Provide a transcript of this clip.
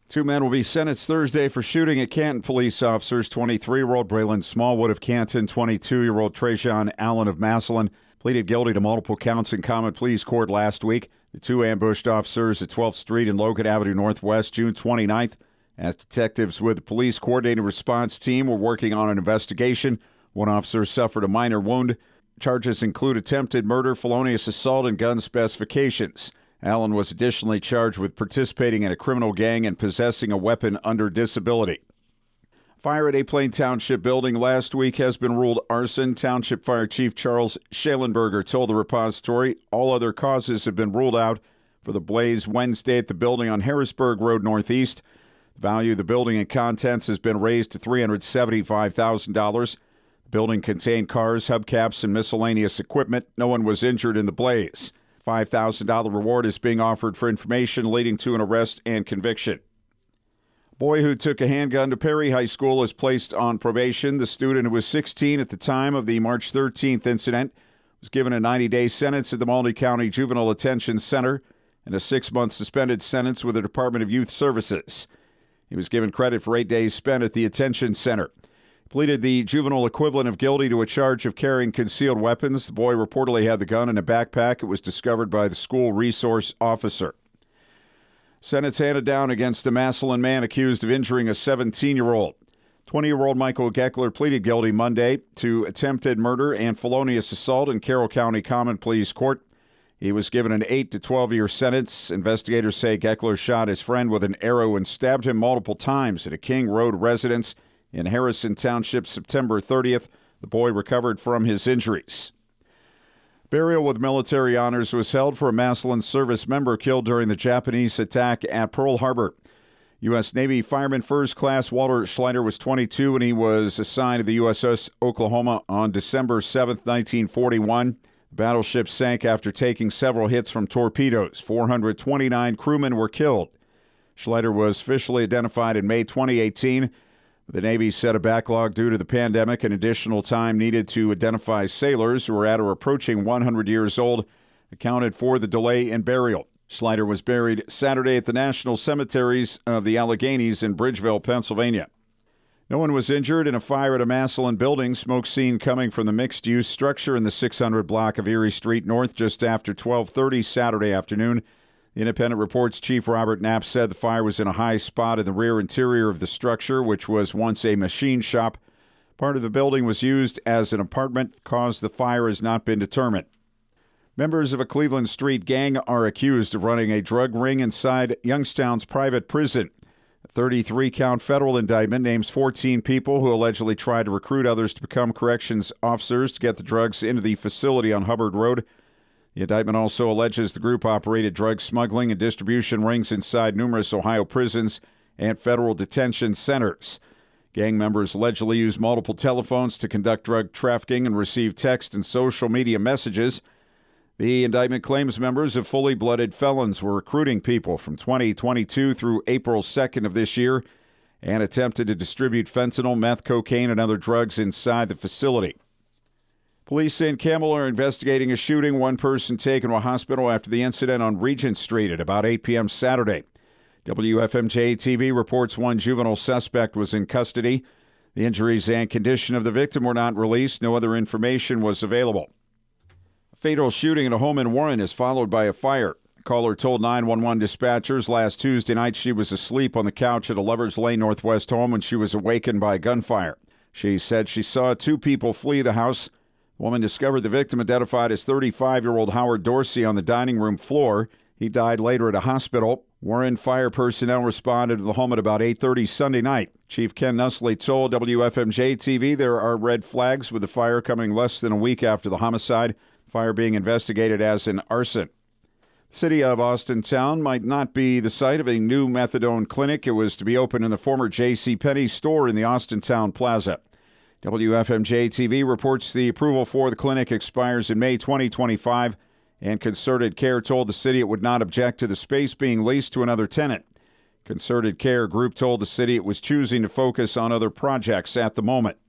Two men will be sentenced Thursday for shooting at Canton police officers. 23-year-old Braylon Smallwood of Canton, 22-year-old Trajan Allen of Massillon pleaded guilty to multiple counts in common pleas court last week. The two ambushed officers at 12th Street and Logan Avenue Northwest June 29th. As detectives with the police coordinated response team were working on an investigation, one officer suffered a minor wound. Charges include attempted murder, felonious assault, and gun specifications. Allen was additionally charged with participating in a criminal gang and possessing a weapon under disability. Fire at a Plain Township building last week has been ruled arson. Township Fire Chief Charles Schalenberger told the repository all other causes have been ruled out for the blaze Wednesday at the building on Harrisburg Road Northeast. The value of the building and contents has been raised to $375,000. The building contained cars, hubcaps, and miscellaneous equipment. No one was injured in the blaze. $5,000 reward is being offered for information leading to an arrest and conviction. A boy who took a handgun to Perry High School is placed on probation. The student, who was 16 at the time of the March 13th incident, was given a 90-day sentence at the Malden County Juvenile Detention Center and a 6-month suspended sentence with the Department of Youth Services. He was given credit for 8 days spent at the detention center. Pleaded the juvenile equivalent of guilty to a charge of carrying concealed weapons. The boy reportedly had the gun in a backpack. It was discovered by the school resource officer. Sentence handed down against a Massillon man accused of injuring a 17-year-old. 20-year-old Michael Geckler pleaded guilty Monday to attempted murder and felonious assault in Carroll County Common Pleas Court. He was given an 8 to 12-year sentence. Investigators say Geckler shot his friend with an arrow and stabbed him multiple times at a King Road residence in Harrison Township September 30th. The boy recovered from his injuries. Burial with military honors was held for a Massillon service member killed during the Japanese attack at Pearl Harbor. U.S. Navy Fireman First Class Walter Schleider was 22 when he was assigned to the USS Oklahoma on December 7, 1941. The battleship sank after taking several hits from torpedoes. 429 crewmen were killed. Schleider was officially identified in May 2018. The Navy set a backlog due to the pandemic and additional time needed to identify sailors who were at or approaching 100 years old accounted for the delay in burial. Schleider was buried Saturday at the National Cemeteries of the Alleghenies in Bridgeville, Pennsylvania. No one was injured in a fire at a Massillon building. Smoke seen coming from the mixed-use structure in the 600 block of Erie Street North just after 12:30 Saturday afternoon. The Independent reports Chief Robert Knapp said the fire was in a high spot in the rear interior of the structure, which was once a machine shop. Part of the building was used as an apartment. The cause of the fire has not been determined. Members of a Cleveland Street gang are accused of running a drug ring inside Youngstown's private prison. A 33-count federal indictment names 14 people who allegedly tried to recruit others to become corrections officers to get the drugs into the facility on Hubbard Road. The indictment also alleges the group operated drug smuggling and distribution rings inside numerous Ohio prisons and federal detention centers. Gang members allegedly used multiple telephones to conduct drug trafficking and receive text and social media messages. The indictment claims members of fully blooded felons were recruiting people from 2022 through April 2nd of this year and attempted to distribute fentanyl, meth, cocaine, and other drugs inside the facility. Police in Campbell are investigating a shooting. One person taken to a hospital after the incident on Regent Street at about 8 p.m. Saturday. WFMJ-TV reports one juvenile suspect was in custody. The injuries and condition of the victim were not released. No other information was available. A fatal shooting at a home in Warren is followed by a fire. The caller told 911 dispatchers last Tuesday night she was asleep on the couch at a Lovers Lane Northwest home when she was awakened by gunfire. She said she saw two people flee the house. The woman discovered the victim, identified as 35-year-old Howard Dorsey, on the dining room floor. He died later at a hospital. Warren fire personnel responded to the home at about 8:30 Sunday night. Chief Ken Nusley told WFMJ-TV there are red flags with the fire coming less than a week after the homicide. Fire being investigated as an arson. The city of Austintown might not be the site of a new methadone clinic. It was to be opened in the former JCPenney store in the Austintown Plaza. WFMJ-TV reports the approval for the clinic expires in May 2025, and Concerted Care told the city it would not object to the space being leased to another tenant. Concerted Care Group told the city it was choosing to focus on other projects at the moment.